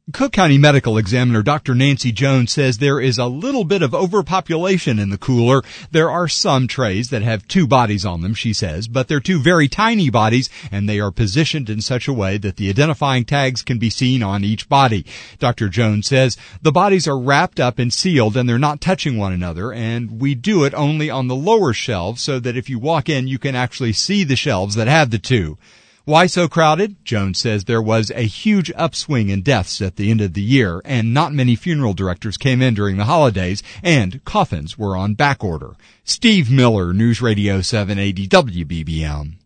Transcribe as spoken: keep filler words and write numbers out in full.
Cook County Medical Examiner Doctor Nancy Jones says there is a little bit of overpopulation in the cooler. There are some trays that have two bodies on them, she says, but they're two very tiny bodies, and they are positioned in such a way that the identifying tags can be seen on each body. Doctor Jones says the bodies are wrapped up and sealed, and they're not touching one another, and we do it only on the lower shelves so that if you walk in, you can actually see the shelves that have the two. Why so crowded? Jones says there was a huge upswing in deaths at the end of the year, and not many funeral directors came in during the holidays, and coffins were on back order. Steve Miller, News Radio seven eighty W B B M.